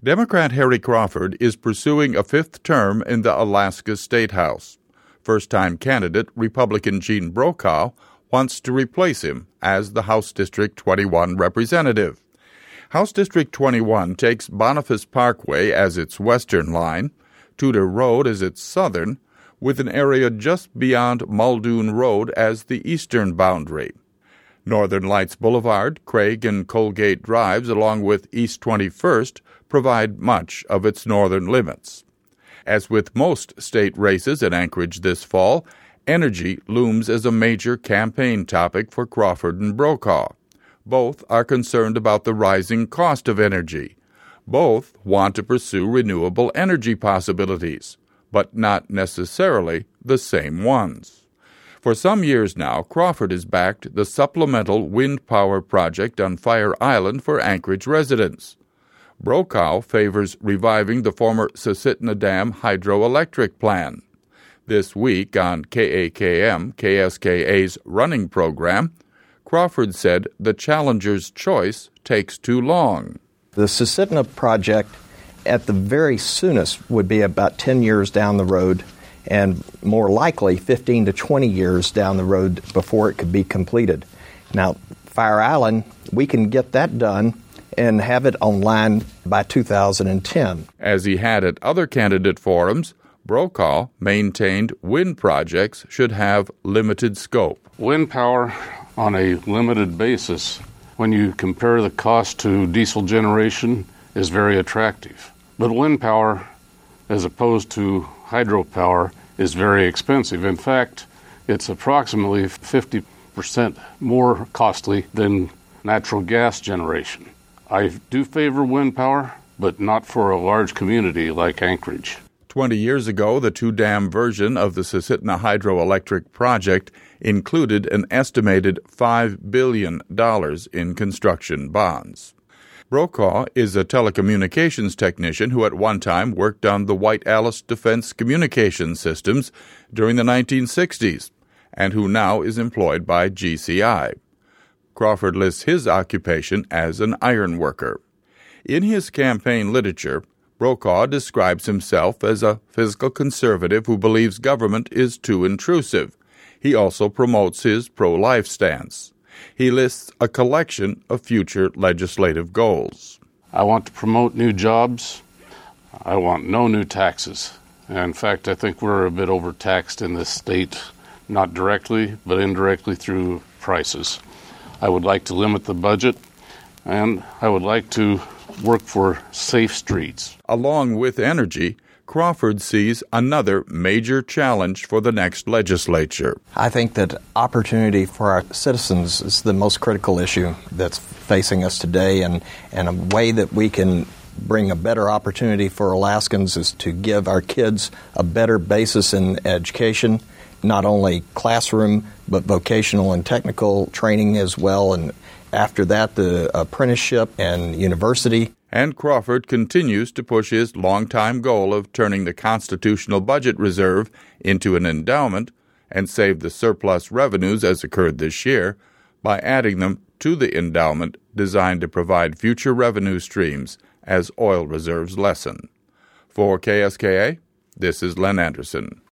Democrat Harry Crawford is pursuing a fifth term in the Alaska State House. First-time candidate Republican Gene Brokaw wants to replace him as the House District 21 representative. House District 21 takes Boniface Parkway as its western line, Tudor Road as its southern, with an area just beyond Muldoon Road as the eastern boundary. Northern Lights Boulevard, Craig and Colgate Drives, along with East 21st, provide much of its northern limits. As with most state races in Anchorage this fall, energy looms as a major campaign topic for Crawford and Brokaw. Both are concerned about the rising cost of energy. Both want to pursue renewable energy possibilities, but not necessarily the same ones. For some years now, Crawford has backed the supplemental wind power project on Fire Island for Anchorage residents. Brokaw favors reviving the former Susitna Dam hydroelectric plan. This week on KAKM, KSKA's running program, Crawford said the challenger's choice takes too long. The Susitna project, at the very soonest, would be about 10 years down the road, and more likely 15 to 20 years down the road before it could be completed. Now, Fire Island, we can get that done and have it online by 2010. As he had at other candidate forums, Brokaw maintained wind projects should have limited scope. Wind power on a limited basis, when you compare the cost to diesel generation, is very attractive. But wind power, as opposed to hydropower, is very expensive. In fact, it's approximately 50% more costly than natural gas generation. I do favor wind power, but not for a large community like Anchorage. 20 years ago, the two-dam version of the Susitna hydroelectric project included an estimated $5 billion in construction bonds. Brokaw is a telecommunications technician who at one time worked on the White Alice Defense Communication Systems during the 1960s and who now is employed by GCI. Crawford lists his occupation as an iron worker. In his campaign literature, Brokaw describes himself as a fiscal conservative who believes government is too intrusive. He also promotes his pro-life stance. He lists a collection of future legislative goals. I want to promote new jobs. I want no new taxes. In fact, I think we're a bit overtaxed in this state, not directly, but indirectly through prices. I would like to limit the budget, and I would like to work for safe streets. Along with energy, Crawford sees another major challenge for the next legislature. I think that opportunity for our citizens is the most critical issue that's facing us today, and a way that we can bring a better opportunity for Alaskans is to give our kids a better basis in education, not only classroom, but vocational and technical training as well, and after that, the apprenticeship and university. And Crawford continues to push his longtime goal of turning the Constitutional Budget Reserve into an endowment and save the surplus revenues as occurred this year by adding them to the endowment designed to provide future revenue streams as oil reserves lessen. For KSKA, this is Len Anderson.